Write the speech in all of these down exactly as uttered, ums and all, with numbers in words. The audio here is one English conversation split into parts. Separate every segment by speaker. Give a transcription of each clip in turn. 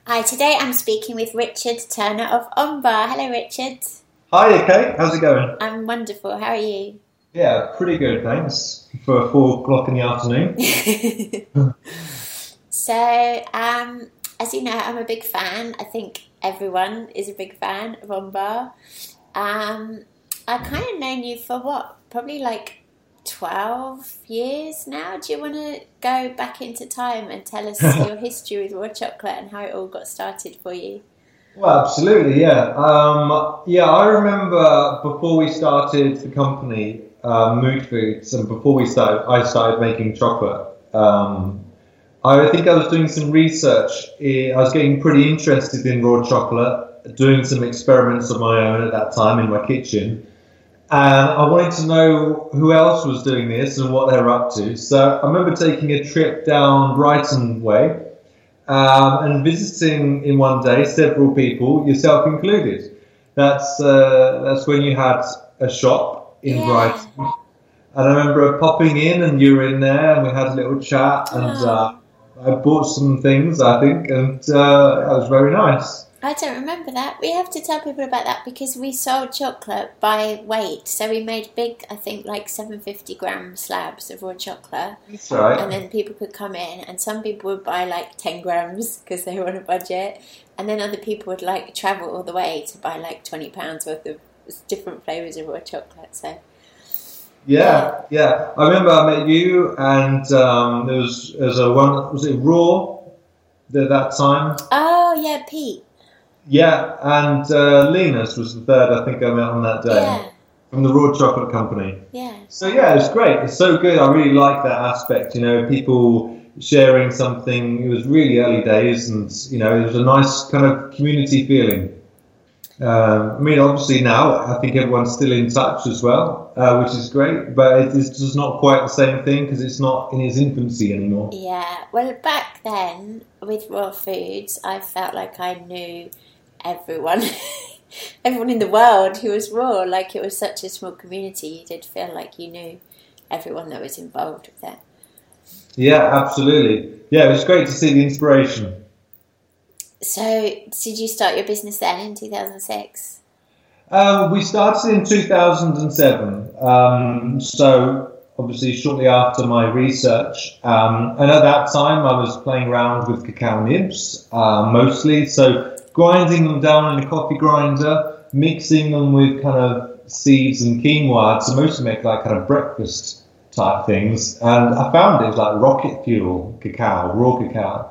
Speaker 1: Hi, today I'm speaking with Richard Turner of OnBar. Hello, Richard.
Speaker 2: Hi, Kate. How's it going?
Speaker 1: I'm wonderful. How are you?
Speaker 2: Yeah, pretty good, thanks. For four o'clock in the afternoon.
Speaker 1: So, um, as you know, I'm a big fan. I think everyone is a big fan of OnBar. Um, I kind of known you for what? Probably like twelve years now. Do you want to go back into time and tell us your history with raw chocolate and how it all got started for you?
Speaker 2: Well, absolutely, yeah. Um, yeah, I remember before we started the company, uh, Mood Foods, and before we started, I started making chocolate. Um, I think I was doing some research. I was getting pretty interested in raw chocolate, doing some experiments of my own at that time in my kitchen. And I wanted to know who else was doing this and what they were up to. So I remember taking a trip down Brighton Way um, and visiting in one day several people, yourself included. That's uh, that's when you had a shop in
Speaker 1: Yeah.
Speaker 2: Brighton. And I remember popping in and you were in there and we had a little chat and uh, I bought some things, I think, and uh, that was very nice.
Speaker 1: I don't remember that. We have to tell people about that because we sold chocolate by weight. So we made big, I think, like seven hundred fifty gram slabs of raw chocolate.
Speaker 2: That's right.
Speaker 1: And then people could come in and some people would buy like ten grams because they were on a budget. And then other people would like travel all the way to buy like twenty pounds worth of different flavours of raw chocolate. So
Speaker 2: Yeah, yeah. I remember I met you and um, there was, there was a one, was it Raw at that time?
Speaker 1: Oh, yeah, Pete.
Speaker 2: Yeah, and uh, Linus was the third I think I met on that day.
Speaker 1: Yeah.
Speaker 2: From the Raw Chocolate Company.
Speaker 1: Yeah.
Speaker 2: So yeah, it's great. It's so good. I really like that aspect, you know, people sharing something. It was really early days and, you know, it was a nice kind of community feeling. Um, I mean, obviously now I think everyone's still in touch as well, uh, which is great, but it is just not quite the same thing because it's not in its infancy anymore.
Speaker 1: Yeah. Well, back then with raw foods, I felt like I knew everyone. Everyone in the world who was raw, like it was such a small community, you did feel like you knew everyone that was involved with it.
Speaker 2: Yeah, absolutely. Yeah, it was great to see the inspiration.
Speaker 1: So, did you start your business then in two thousand six?
Speaker 2: Um, we started in two thousand seven, um, so obviously shortly after my research. Um, and at that time, I was playing around with cacao nibs, uh, mostly. So grinding them down in a coffee grinder, mixing them with kind of seeds and quinoa to mostly make like kind of breakfast type things. And I found it was like rocket fuel cacao, raw cacao.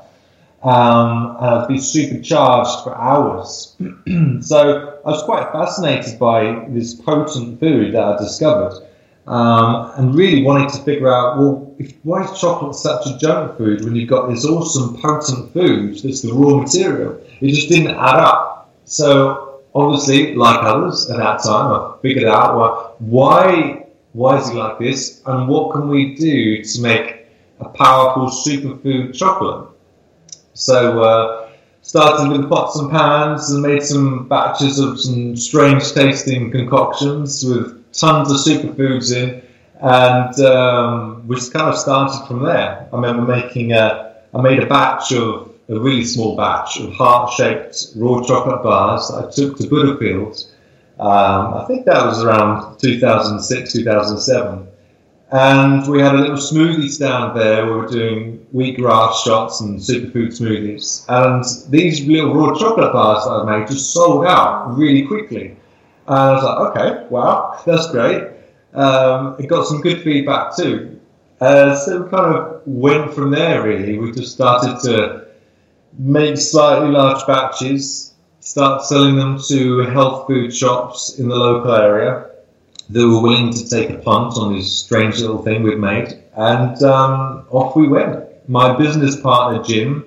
Speaker 2: Um, and I'd be supercharged for hours. So I was quite fascinated by this potent food that I discovered, um, and really wanted to figure out, well, if, why is chocolate such a junk food when you've got this awesome potent food that's the raw material? It just didn't add up. So obviously, like others at that time, I figured out, well, why, why is it like this, and what can we do to make a powerful superfood chocolate? So uh, started with pots and pans and made some batches of some strange tasting concoctions with tons of superfoods in, and um, we just kind of started from there. I remember making a, I made a batch of, a really small batch of heart-shaped raw chocolate bars that I took to Buddhafield. Um, I think that was around two thousand six, two thousand seven. And we had a little smoothie stand there. We were doing wheatgrass shots and superfood smoothies. And these little raw chocolate bars that I made just sold out really quickly. And I was like, okay, wow, that's great. Um, it got some good feedback too. Uh, so we kind of went from there really. We just started to make slightly large batches, start selling them to health food shops in the local area that were willing to take a punt on this strange little thing we'd made, and um, off we went. My business partner Jim,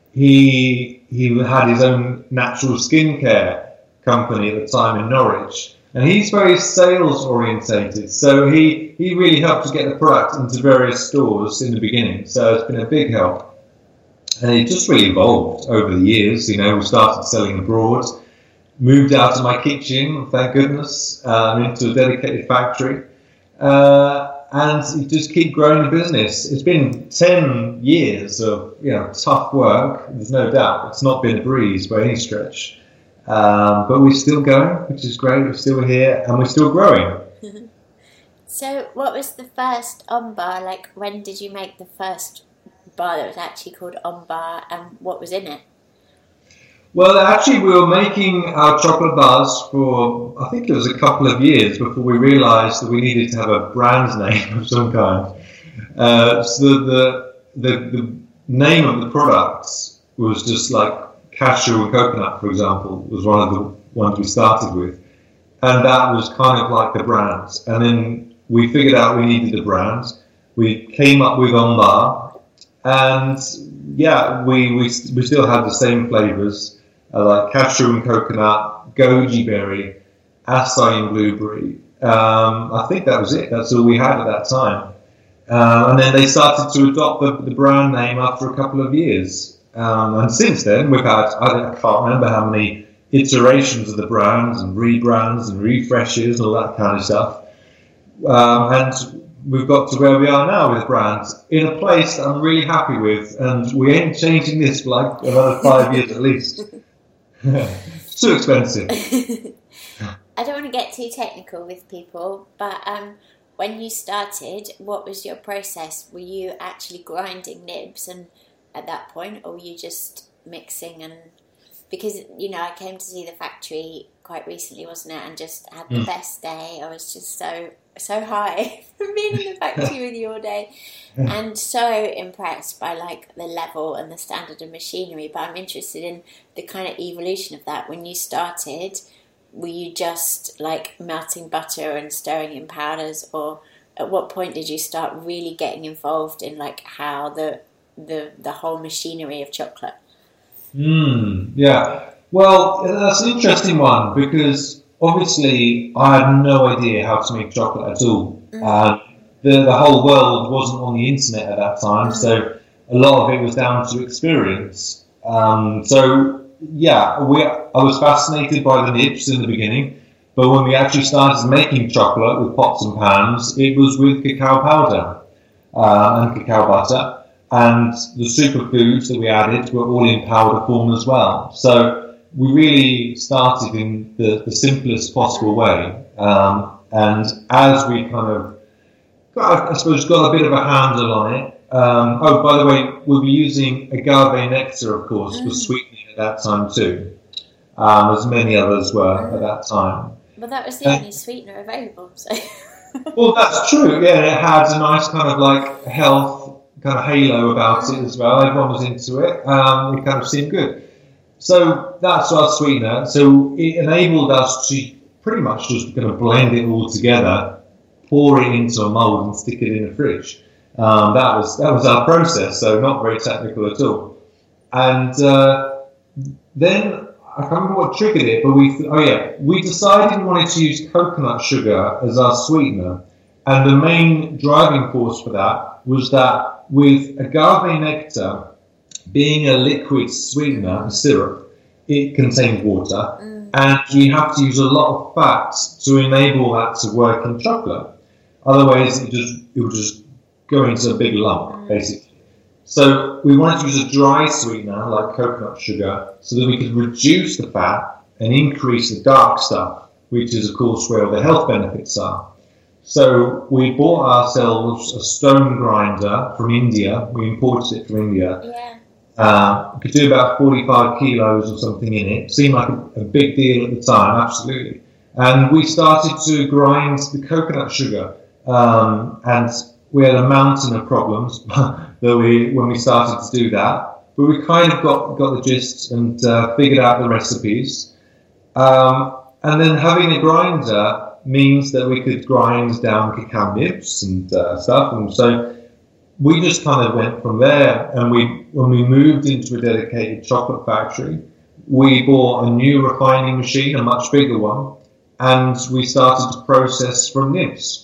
Speaker 2: he he had his own natural skincare company at the time in Norwich, and he's very sales orientated, so he, he really helped to get the product into various stores in the beginning, so it's been a big help. And it just really evolved over the years. You know, we started selling abroad, moved out of my kitchen, thank goodness, um, into a dedicated factory. Uh, and you just keep growing the business. It's been ten years of you know tough work. There's no doubt. It's not been a breeze by any stretch, um, but we're still going, which is great. We're still here, and we're still growing.
Speaker 1: So, what was the first On Bar? Like, when did you make the first bar that was actually called On Bar, and what was in it?
Speaker 2: Well, actually, we were making our chocolate bars for, I think it was a couple of years before we realised that we needed to have a brand name of some kind. Uh, so the, the the name of the products was just like cashew and coconut, for example, was one of the ones we started with. And that was kind of like the brand. And then we figured out we needed a brand. We came up with On Bar. And yeah, we, we, we still had the same flavours. Uh, like cashew and coconut, goji berry, acai and blueberry. Um, I think that was it. That's all we had at that time. Um, and then they started to adopt the, the brand name after a couple of years. Um, and since then, we've had, I, I can't remember how many iterations of the brands and rebrands and refreshes and all that kind of stuff. Um, and we've got to where we are now with brands in a place that I'm really happy with. And we ain't changing this for like another five years at least. It's too expensive.
Speaker 1: I don't want to get too technical with people, but um, when you started, what was your process? Were you actually grinding nibs and at that point, or were you just mixing? And because you know, I came to see the factory quite recently, wasn't it? And just had the mm. best day. I was just so so high from being in the factory with you all day, and so impressed by like the level and the standard of machinery. But I'm interested in the kind of evolution of that. When you started, were you just like melting butter and stirring in powders, or at what point did you start really getting involved in like how the the the whole machinery of chocolate?
Speaker 2: Mm, yeah. Well, that's an interesting one because obviously I had no idea how to make chocolate at all. Mm. Um, the, the whole world wasn't on the internet at that time, mm. so a lot of it was down to experience. Um, so, yeah, we, I was fascinated by the nibs in the beginning, but when we actually started making chocolate with pots and pans, it was with cacao powder uh, and cacao butter. And the superfoods that we added were all in powder form as well. So we really started in the, the simplest possible way. Um, and as we kind of, got, I suppose, got a bit of a handle on it. Um, oh, by the way, we were using agave nectar, of course, for sweetening at that time too, um, as many others were at that time.
Speaker 1: But that was the only sweetener available. So.
Speaker 2: Well, that's true. Yeah, it had a nice kind of like health kind of halo about it as well. Everyone was into it. Um, it kind of seemed good. So that's our sweetener. So it enabled us to pretty much just kind of blend it all together, pour it into a mold and stick it in the fridge. Um, that was that was our process. So not very technical at all. And uh, then I can't remember what triggered it, but we oh yeah, we decided we wanted to use coconut sugar as our sweetener. And the main driving force for that was that with agave nectar being a liquid sweetener, a syrup, it contains water, mm. and you have to use a lot of fat to enable that to work in chocolate. Otherwise, it just it would just go into a big lump, mm. basically. So we wanted to use a dry sweetener like coconut sugar, so that we could reduce the fat and increase the dark stuff, which is of course where the health benefits are. So we bought ourselves a stone grinder from India. We imported it from India.
Speaker 1: Yeah.
Speaker 2: Uh, we could do about forty-five kilos or something in it. Seemed like a, a big deal at the time, absolutely. And we started to grind the coconut sugar. Um, and we had a mountain of problems that we when we started to do that. But we kind of got, got the gist and uh, figured out the recipes. Um, and then having a grinder means that we could grind down cacao nibs and uh, stuff, and so we just kind of went from there. And we, when we moved into a dedicated chocolate factory, we bought a new refining machine, a much bigger one, and we started to process from nibs.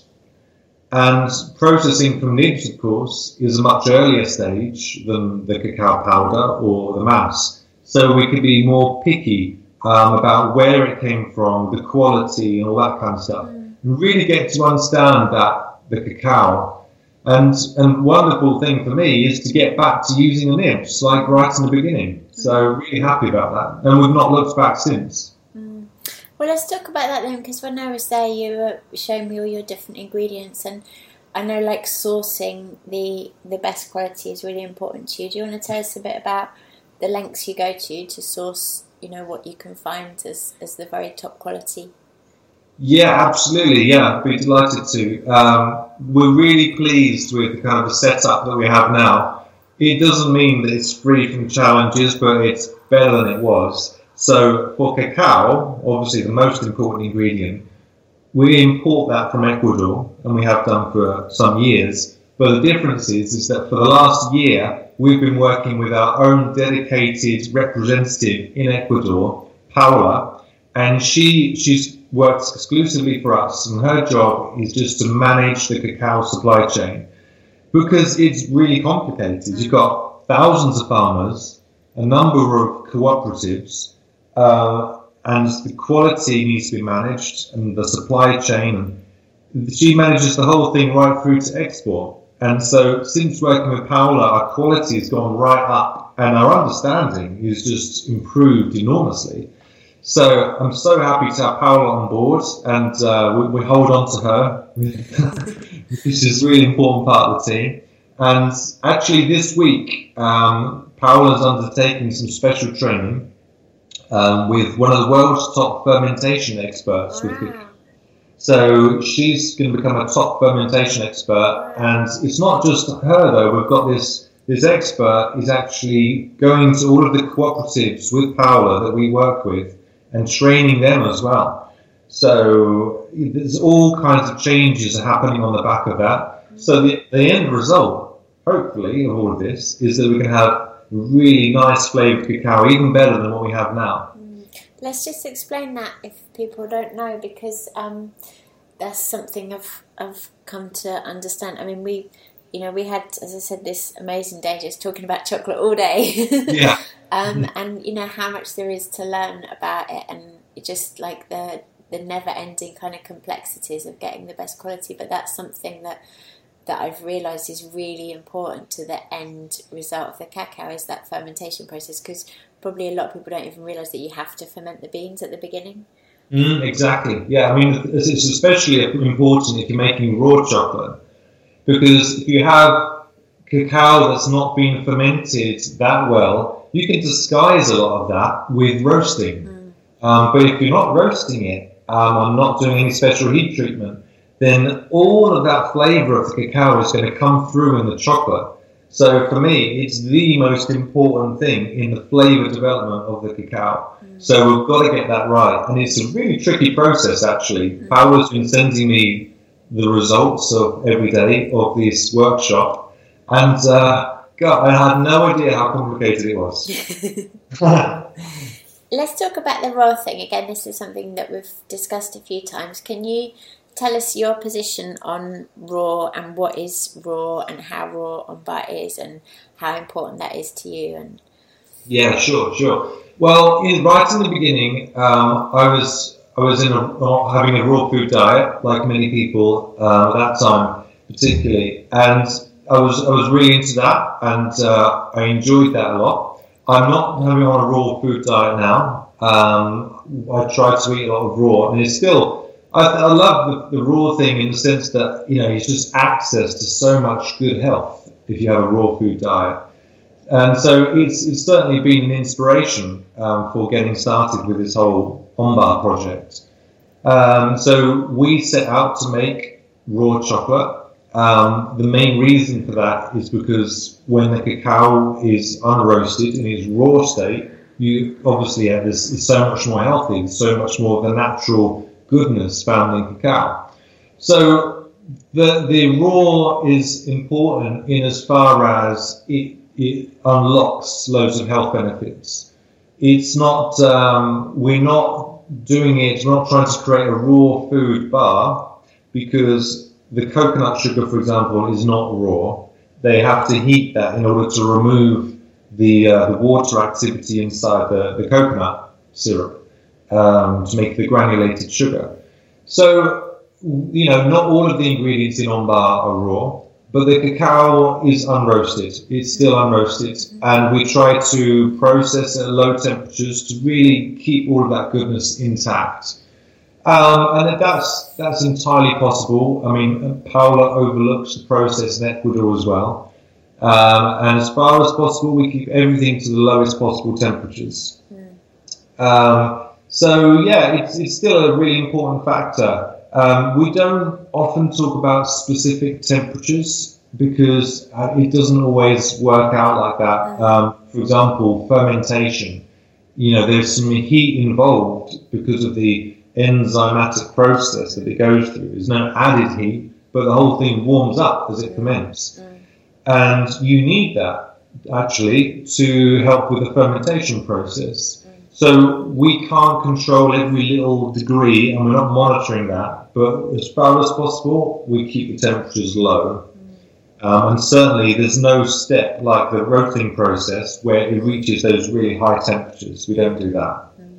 Speaker 2: And processing from nibs, of course, is a much earlier stage than the cacao powder or the mass, so we could be more picky Um, about where it came from, the quality and all that kind of stuff. Mm. And really get to understand that the cacao. And and wonderful thing for me is to get back to using the nibs, like right in the beginning. So really happy about that. And we've not looked back since.
Speaker 1: Mm. Well, let's talk about that then, because when I was there, you were showing me all your different ingredients, and I know like sourcing the the best quality is really important to you. Do you want to tell us a bit about the lengths you go to to source, you know, what you can find as, as the very top quality?
Speaker 2: Yeah, absolutely. Yeah, I'd be delighted to. Um, we're really pleased with the kind of the setup that we have now. It doesn't mean that it's free from challenges, but it's better than it was. So for cacao, obviously the most important ingredient, we import that from Ecuador, and we have done for some years. But the difference is, is that for the last year, we've been working with our own dedicated representative in Ecuador, Paula, and she she's works exclusively for us, and her job is just to manage the cacao supply chain, because it's really complicated. You've got thousands of farmers, a number of cooperatives, uh, and the quality needs to be managed, and the supply chain. She manages the whole thing right through to export. And so since working with Paula, our quality has gone right up, and our understanding is just improved enormously. So I'm so happy to have Paula on board, and uh, we, we hold on to her, which is a really important part of the team. And actually this week, um, Paula's undertaking some special training um, with one of the world's top fermentation experts.
Speaker 1: Wow.
Speaker 2: With So she's going to become a top fermentation expert, and it's not just her though. We've got this this expert is actually going to all of the cooperatives with Paula that we work with and training them as well. So there's all kinds of changes happening on the back of that. So the, the end result, hopefully, of all of this is that we can have really nice flavoured cacao, even better than what we have now.
Speaker 1: Let's just explain that if people don't know, because um, that's something I've I've come to understand. I mean, we, you know, we had, as I said, this amazing day just talking about chocolate all day.
Speaker 2: Yeah.
Speaker 1: um, and you know how much there is to learn about it, and just like the the never-ending kind of complexities of getting the best quality. But that's something that that I've realised is really important to the end result of the cacao, is that fermentation process, because probably a lot of people don't even realise that you have to ferment the beans at the beginning.
Speaker 2: Mm, exactly. Yeah, I mean, it's especially important if you're making raw chocolate, because if you have cacao that's not been fermented that well, you can disguise a lot of that with roasting. Mm. Um, but if you're not roasting it um, and not doing any special heat treatment, then all of that flavour of the cacao is going to come through in the chocolate. So for me, it's the most important thing in the flavour development of the cacao. Mm. So we've got to get that right. And it's a really tricky process, actually. Mm. Paola's been sending me the results of every day of this workshop. And uh, God, I had no idea how complicated it was.
Speaker 1: Let's talk about the raw thing. Again, this is something that we've discussed a few times. Can you tell us your position on raw, and what is raw, and how raw on bar is, and how important that is to you? And
Speaker 2: yeah, sure, sure. Well, in, right in the beginning, um, I was I was in a, having a raw food diet, like many people uh, at that time, particularly, and I was I was really into that, and uh, I enjoyed that a lot. I'm not having on a raw food diet now. Um, I try to eat a lot of raw, and it's still. I, I love the, the raw thing in the sense that, you know, it's just access to so much good health if you have a raw food diet. And so it's, it's certainly been an inspiration um, for getting started with this whole OnBar project. Um, so we set out to make raw chocolate. Um, the main reason for that is because when the cacao is unroasted in its raw state, you obviously have this, it's so much more healthy, it's so much more of the natural goodness found in cacao. So the the raw is important in as far as it, it unlocks loads of health benefits. It's not, um, we're not doing it, we're not trying to create a raw food bar, because the coconut sugar, for example, is not raw. They have to heat that in order to remove the, uh, the water activity inside the, the coconut syrup. Um, to make the granulated sugar. So you know, not all of the ingredients in on bar are raw, but the cacao is unroasted. It's still unroasted, and we try to process at low temperatures to really keep all of that goodness intact. Um, and that's that's entirely possible. I mean, Paula overlooks the process in Ecuador as well. Um, and as far as possible, we keep everything to the lowest possible temperatures. Mm. Um, so, yeah, it's, it's still a really important factor. Um, we don't often talk about specific temperatures because uh, it doesn't always work out like that. Um, for example, fermentation. You know, there's some heat involved because of the enzymatic process that it goes through. There's no added heat, but the whole thing warms up as it ferments. Mm. And you need that, actually, to help with the fermentation process. Mm. So we can't control every little degree, and we're not monitoring that. But as far as possible, we keep the temperatures low. Mm. Um, and certainly there's no step like the roasting process where it reaches those really high temperatures. We don't do that. Mm.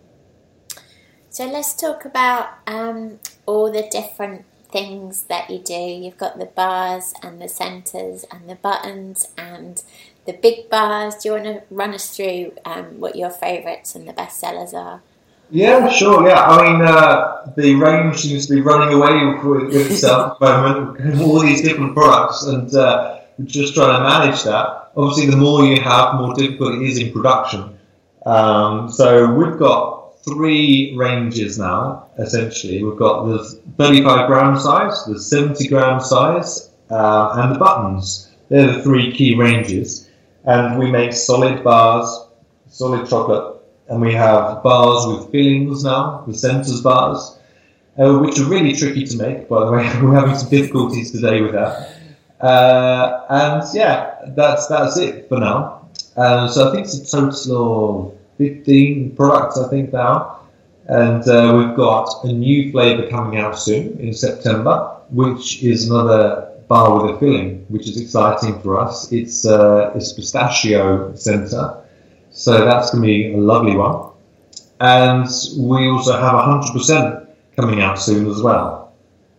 Speaker 1: So let's talk about um, all the different things that you do. You've got the bars and the centres and the buttons and the big bars. Do you want to run us through um, what your favourites and the best sellers are?
Speaker 2: Yeah, sure, yeah. I mean, uh, the range seems to be running away with itself at the moment, all these different products, and uh, we're just trying to manage that. Obviously, the more you have, the more difficult it is in production. Um, so we've got three ranges now, essentially. We've got the thirty-five gram size, the seventy gram size, uh, and the buttons. They're the three key ranges. And we make solid bars, solid chocolate, and we have bars with fillings now, the centers bars, uh, which are really tricky to make, by the way. We're having some difficulties today with that. Uh, and yeah, that's that's it for now. Uh, so I think it's a total of fifteen products, I think, now. And uh, we've got a new flavour coming out soon in September, which is another bar with a filling, which is exciting for us. It's, uh, it's pistachio centre, so that's going to be a lovely one. And we also have one hundred percent coming out soon as well.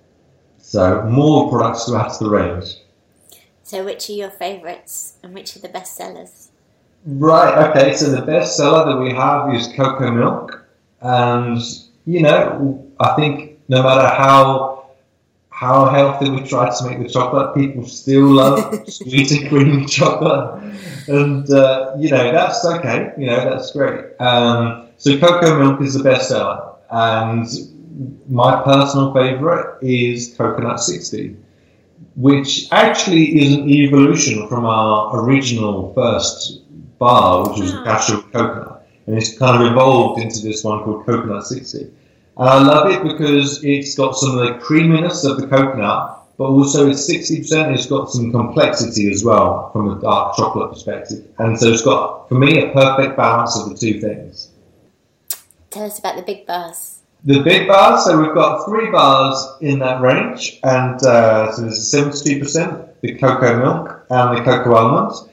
Speaker 2: So more products to add to the range.
Speaker 1: So which are your favourites and which are the best sellers?
Speaker 2: Right, okay, so the best seller that we have is cocoa milk. And, you know, I think no matter how how healthy we try to make the chocolate, people still love sweet and creamy chocolate. And, uh, you know, that's okay. You know, that's great. Um, so cocoa milk is the best seller. And my personal favourite is Coconut sixty, which actually is an evolution from our original first bar, which was cashew and coconut. And it's kind of evolved into this one called Coconut sixty. And I love it because it's got some of the creaminess of the coconut, but also it's sixty percent, it's got some complexity as well from a dark chocolate perspective. And so it's got, for me, a perfect balance of the two things.
Speaker 1: Tell us about the big bars.
Speaker 2: The big bars, so we've got three bars in that range. And uh, so there's seventy-two percent, the cocoa milk and the cocoa almonds.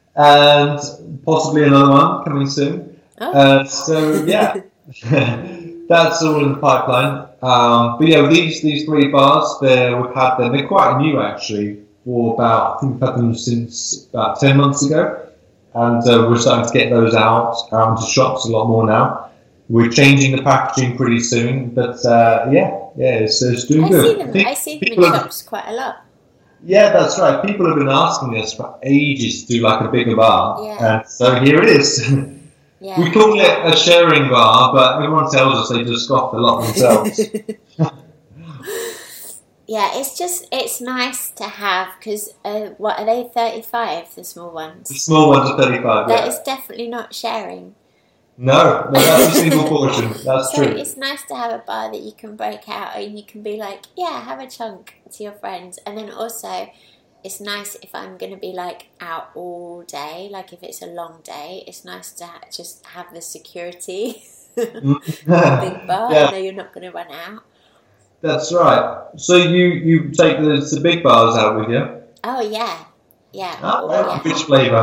Speaker 2: And possibly another one coming soon. Oh. Uh, so yeah, that's all in the pipeline. Um, but yeah, these these three bars, there we've had them. They're quite new actually. For about I think we've had them since about ten months ago, and uh, we're starting to get those out out into shops a lot more now. We're changing the packaging pretty soon, but uh, yeah, yeah, it's, it's doing
Speaker 1: I
Speaker 2: good.
Speaker 1: See them, I, I see them in have, shops quite a lot.
Speaker 2: Yeah, that's right. People have been asking us for ages to do like a bigger bar,
Speaker 1: yeah.
Speaker 2: And so here it is.
Speaker 1: Yeah.
Speaker 2: We call it a sharing bar, but everyone tells us they just scoff a lot themselves.
Speaker 1: Yeah, it's just, it's nice to have, because, uh, what, are they thirty-five, the small ones?
Speaker 2: The small ones are thirty-five,
Speaker 1: That
Speaker 2: yeah.
Speaker 1: is definitely not sharing.
Speaker 2: No, no, that's a single portion, that's
Speaker 1: so
Speaker 2: true.
Speaker 1: It's nice to have a bar that you can break out and you can be like, yeah, have a chunk to your friends. And then also, it's nice if I'm going to be like out all day, like if it's a long day, it's nice to ha- just have the security of a big bar.
Speaker 2: Yeah.
Speaker 1: I know you're not going to run out.
Speaker 2: That's right. So you, you take the, the big bars out with you?
Speaker 1: Oh, yeah. Yeah.
Speaker 2: Oh,
Speaker 1: oh, yeah.
Speaker 2: Which flavour?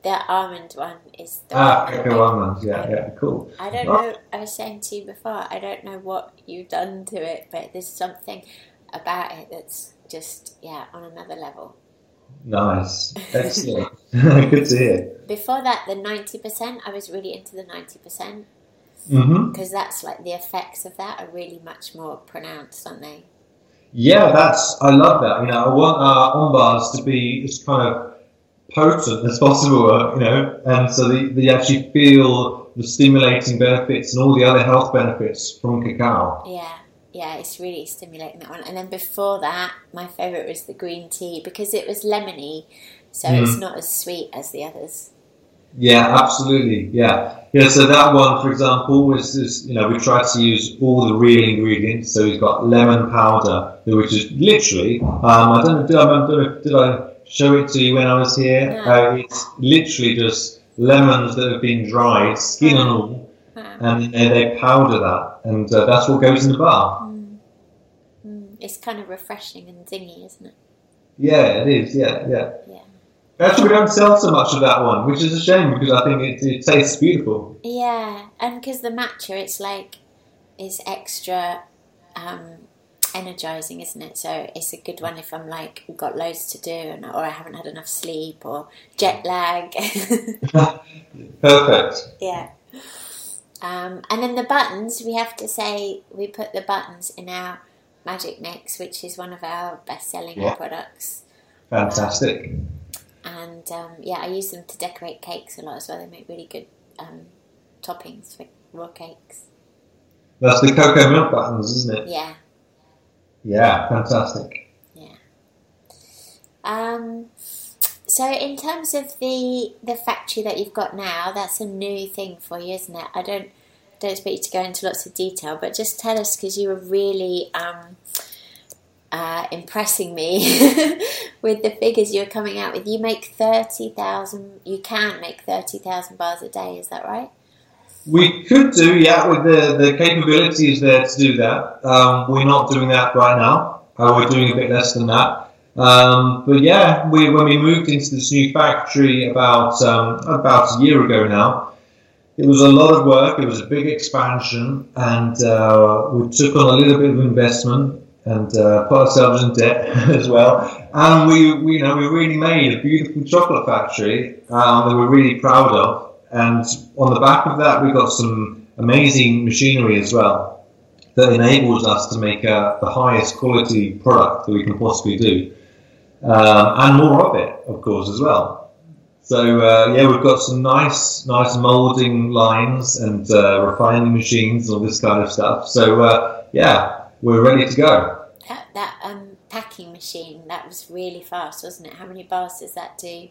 Speaker 1: the almond one is the
Speaker 2: Ah,
Speaker 1: one.
Speaker 2: cocoa almonds. Yeah, yeah, cool.
Speaker 1: I don't know. I was saying to you before, I don't know what you've done to it, but there's something about it that's just yeah on another level.
Speaker 2: Nice, excellent. Good to hear.
Speaker 1: Before that, the ninety percent, I was really into the ninety percent
Speaker 2: Mm-hmm.
Speaker 1: because that's like the effects of that are really much more pronounced, aren't they?
Speaker 2: Yeah, that's. I love that. You know, I want our on bars to be as kind of potent as possible. uh, You know, and so they, they actually feel the stimulating benefits and all the other health benefits from cacao.
Speaker 1: Yeah, yeah, it's really stimulating, that one. And then before that, my favourite was the green tea because it was lemony, so
Speaker 2: Mm.
Speaker 1: it's not as sweet as the others.
Speaker 2: Yeah, absolutely. Yeah, yeah. So that one, for example, was is you know we tried to use all the real ingredients. So we've got lemon powder, which is literally. Um, I don't know. Did I, I don't know, did I show it to you when I was here?
Speaker 1: No.
Speaker 2: Uh, it's literally just lemons that have been dried, skin and all,
Speaker 1: Wow.
Speaker 2: and they, they powder that, and uh, that's what goes in the bar.
Speaker 1: Mm. Mm. It's kind of refreshing and zingy, isn't it?
Speaker 2: Yeah, it is. Yeah, yeah.
Speaker 1: Yeah.
Speaker 2: Actually, we don't sell so much of that one, which is a shame because I think it, it tastes beautiful.
Speaker 1: Yeah, and because the matcha, it's like, is extra um, energizing, isn't it? So it's a good one if I'm like, got loads to do and or I haven't had enough sleep or jet lag.
Speaker 2: Perfect.
Speaker 1: Yeah. Um, and then the buttons, we have to say we put the buttons in our Magic Mix, which is one of our best-selling
Speaker 2: Yeah.
Speaker 1: products.
Speaker 2: Fantastic.
Speaker 1: And um, yeah, I use them to decorate cakes a lot as well. They make really good um, toppings for raw cakes.
Speaker 2: That's the cocoa milk buttons, isn't it?
Speaker 1: Yeah,
Speaker 2: Yeah, fantastic.
Speaker 1: yeah. Um, so in terms of the the factory that you've got now, that's a new thing for you, isn't it? I don't don't expect you to go into lots of detail, but just tell us because you were really um, uh, impressing me with the figures you were coming out with. You make thirty thousand. You can make thirty thousand bars a day. Is that right?
Speaker 2: We could do, yeah, with the, the capabilities there to do that. Um, we're not doing that right now. Uh, we're doing a bit less than that. Um, but yeah, we, when we moved into this new factory about um, about a year ago now, it was a lot of work. It was a big expansion, and uh, we took on a little bit of investment and uh, put ourselves in debt as well. And we, we, you know, we really made a beautiful chocolate factory um, that we're really proud of. And on the back of that, we got some amazing machinery as well that enables us to make uh, the highest quality product that we can possibly do, um, and more of it, of course, as well. So uh, yeah, we've got some nice, nice molding lines and uh, refining machines and all this kind of stuff. So uh, yeah, we're ready to go.
Speaker 1: That, that um, packing machine, that was really fast, wasn't it? How many bars does that do?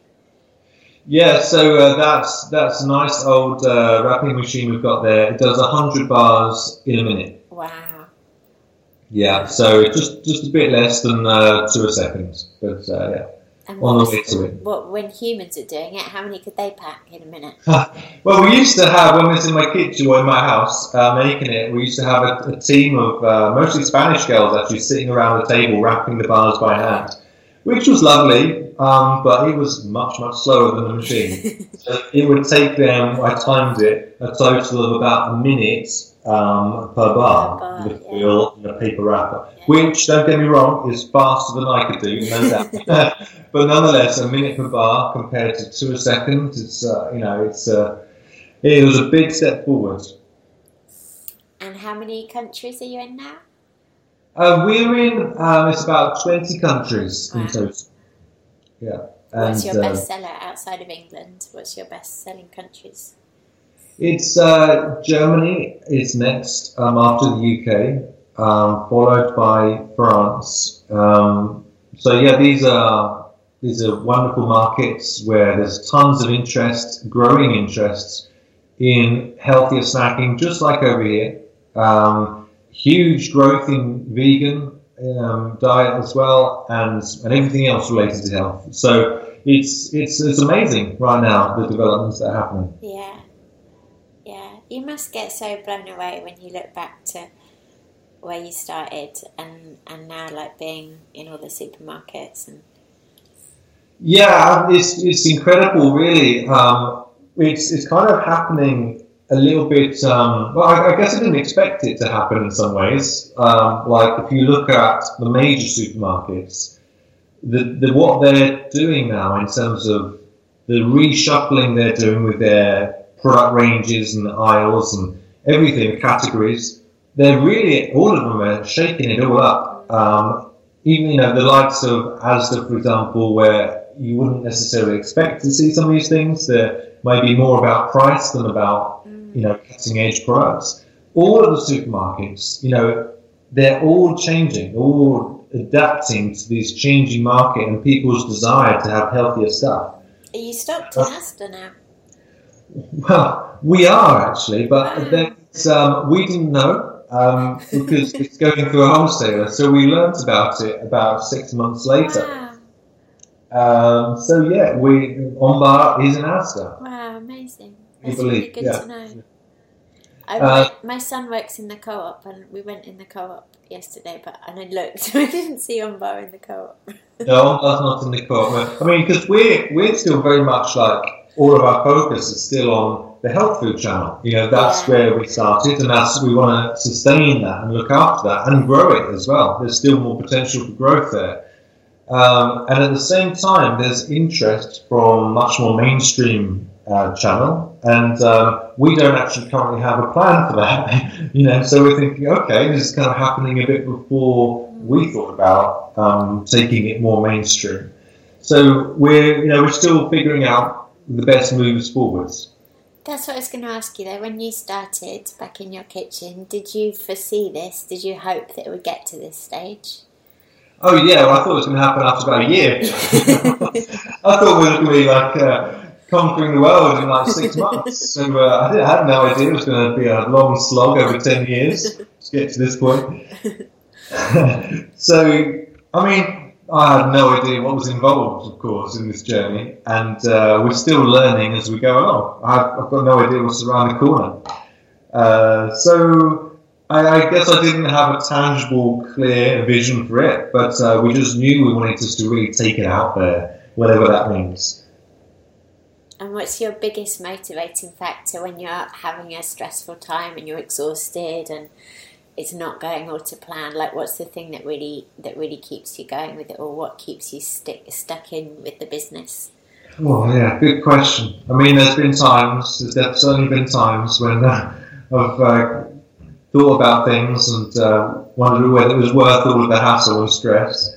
Speaker 2: Yeah, so uh, that's that's a nice old uh, wrapping machine we've got there. It does one hundred bars in a minute.
Speaker 1: Wow.
Speaker 2: Yeah, so just just a bit less than uh, two a second, but uh, yeah,
Speaker 1: And
Speaker 2: on
Speaker 1: what,
Speaker 2: the way
Speaker 1: was,
Speaker 2: to it.
Speaker 1: what when humans are doing it, how many could they pack in a minute?
Speaker 2: Well, we used to have, when I was in my kitchen or in my house uh, making it, we used to have a, a team of uh, mostly Spanish girls actually sitting around the table wrapping the bars by hand, which was lovely. Um, but it was much, much slower than the machine. So it would take them, I timed it, a total of about a minute um, per bar,
Speaker 1: Per bar,
Speaker 2: with
Speaker 1: yeah.
Speaker 2: foil and a paper wrapper,
Speaker 1: Yeah.
Speaker 2: which, don't get me wrong, is faster than I could do, no doubt. But nonetheless, a minute per bar compared to two a second, it's, uh, you know, it's, uh, it was a big step forward.
Speaker 1: And how many countries are you in now?
Speaker 2: Uh, we're in, um, it's about twenty countries
Speaker 1: Wow.
Speaker 2: in total. Yeah.
Speaker 1: What's
Speaker 2: And,
Speaker 1: your
Speaker 2: uh,
Speaker 1: bestseller outside of England? What's your best-selling countries?
Speaker 2: It's uh, Germany is next um, after the U K, um, followed by France. Um, so yeah, these are these are wonderful markets where there's tons of interest, growing interest in healthier snacking, just like over here. Um, huge growth in vegan um, diet as well, and and everything else related to health. So it's it's it's amazing right now, the developments that are happening.
Speaker 1: Yeah. Yeah. You must get so blown away when you look back to where you started and, and now like being in all the supermarkets and
Speaker 2: Yeah, it's it's incredible, really. Um, it's it's kind of happening a little bit. Um, well, I, I guess I didn't expect it to happen in some ways. Um, like if you look at the major supermarkets, the, the what they're doing now in terms of the reshuffling they're doing with their product ranges and aisles and everything, categories, they're really, all of them are shaking it all up. Um, even, you know, the likes of Asda, for example, where you wouldn't necessarily expect to see some of these things. They're maybe more about price than about, you know, cutting edge products. All of the supermarkets, you know, they're all changing, all adapting to this changing market and people's desire to have healthier stuff.
Speaker 1: Are you stocked in Asda now?
Speaker 2: Well, we are actually, but
Speaker 1: Wow.
Speaker 2: then um, we didn't know um, because it's going through a wholesaler. So we learnt about it about six months later.
Speaker 1: Wow.
Speaker 2: Um, so yeah, we Ombar is an Asda.
Speaker 1: Wow, amazing.
Speaker 2: We
Speaker 1: That's
Speaker 2: believe,
Speaker 1: really good
Speaker 2: yeah.
Speaker 1: to know. I
Speaker 2: Uh,
Speaker 1: went, my son works in the co-op, and we went in the co-op yesterday, but and I looked, I didn't see Ombar in the co-op.
Speaker 2: No, that's not in the co-op. I mean, because we're we're still very much like all of our focus is still on the health food channel. You know, that's
Speaker 1: Yeah.
Speaker 2: where we started, and that's we want to sustain that and look after that and grow it as well. There's still more potential for growth there. Um, and at the same time, there's interest from much more mainstream uh, channel, and um, we don't actually currently have a plan for that. You know, so we're thinking, okay, this is kind of happening a bit before we thought about um, taking it more mainstream. So we're, you know, we're still figuring out the best moves forwards.
Speaker 1: That's what I was going to ask you though. When you started back in your kitchen, did you foresee this? Did you hope that it would get to this stage?
Speaker 2: Oh yeah, well, I thought it was going to happen after about a year. I thought we were going to be like uh, conquering the world in like six months. So uh, I, didn't, I had no idea it was going to be a long slog over ten years to get to this point. So, I mean, I had no idea what was involved, of course, in this journey, and uh, we're still learning as we go along. I've, I've got no idea what's around the corner. Uh, so. I, I guess I didn't have a tangible, clear vision for it, but uh, we just knew we wanted us to really take it out there, whatever that means.
Speaker 1: And what's your biggest motivating factor when you're having a stressful time and you're exhausted and it's not going all to plan? Like, what's the thing that really that really keeps you going with it, or what keeps you stick, stuck in with the business?
Speaker 2: Oh yeah, good question. I mean, there's been times, there's certainly been times when uh, I've uh, thought about things and uh, wondered whether it was worth all of the hassle and stress.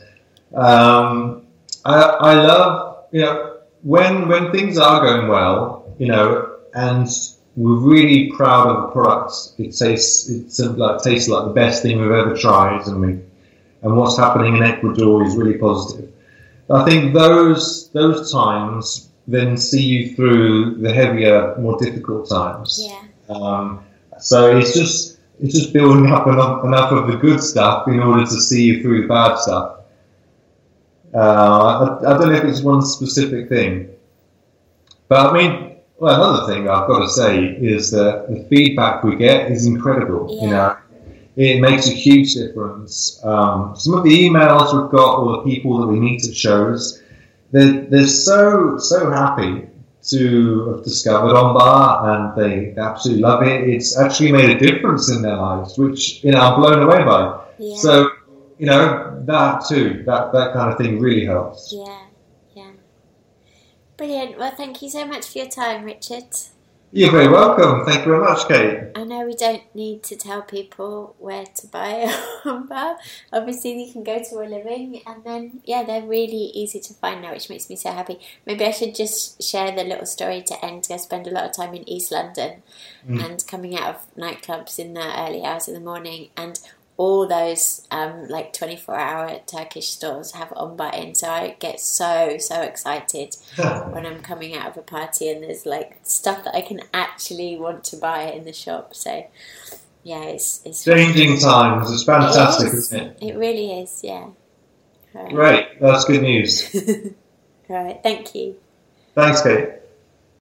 Speaker 2: Um, I, I love, you know, when when things are going well, you know, and we're really proud of the products. It tastes, it like tastes like the best thing we've ever tried, and we, and what's happening in Ecuador is really positive. I think those those times then see you through the heavier, more difficult times.
Speaker 1: Yeah.
Speaker 2: Um, so it's just. It's just building up enough, enough of the good stuff in order to see you through the bad stuff. Uh, I, I don't know if it's one specific thing. But I mean, well, another thing I've got to say is that the feedback we get is incredible.
Speaker 1: Yeah.
Speaker 2: You know, it makes a huge difference. Um, some of the emails we've got, or the people that we meet at shows, they're, they're so, so happy to have discovered Ombar, and they absolutely love it. It's actually made a difference in their lives, which, you know, I'm blown away by.
Speaker 1: Yeah.
Speaker 2: So, you know, that too, that, that kind of thing really helps.
Speaker 1: Yeah, yeah. Brilliant. Well, thank you so much for your time, Richard.
Speaker 2: You're very welcome. Thank you very much, Kate.
Speaker 1: I know we don't need to tell people where to buy Ombar. Obviously, you can go to a living, and then, yeah, they're really easy to find now, which makes me so happy. Maybe I should just share the little story to end. I spend a lot of time in East London mm. and coming out of nightclubs in the early hours of the morning, and all those um, like twenty-four hour Turkish stores have Ombar in, so I get so so excited when I'm coming out of a party and there's like stuff that I can actually want to buy in the shop. So yeah, it's it's
Speaker 2: changing really, times. It's fantastic,
Speaker 1: it is.
Speaker 2: Isn't it?
Speaker 1: It really is. Yeah.
Speaker 2: Right. Great. That's good news.
Speaker 1: All right. Thank you.
Speaker 2: Thanks, Kate.